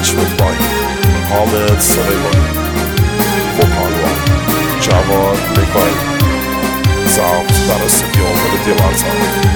مجموع بای حامد سلیمانی، وکالوان جواد نگاری، ضبط در استودیو ملودی ورزان.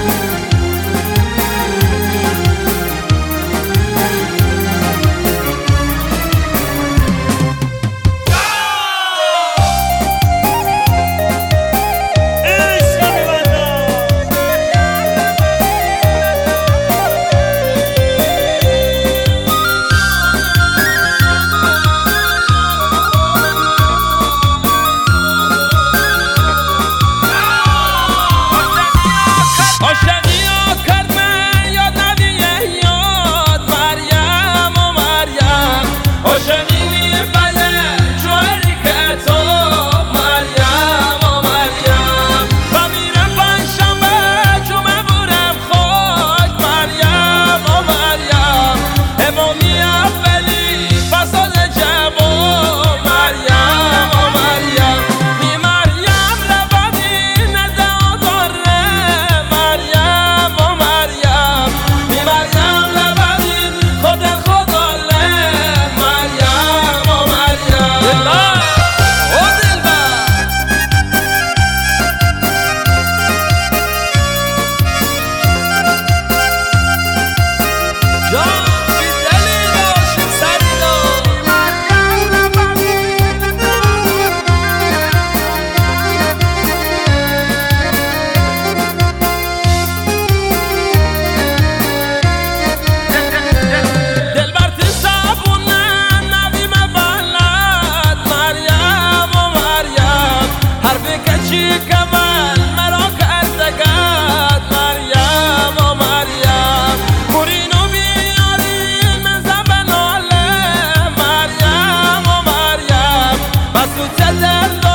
کمال مرا کردگاد مریم و مریم مورینو بیارین من زبان آله مریم و مریم بسوچه دل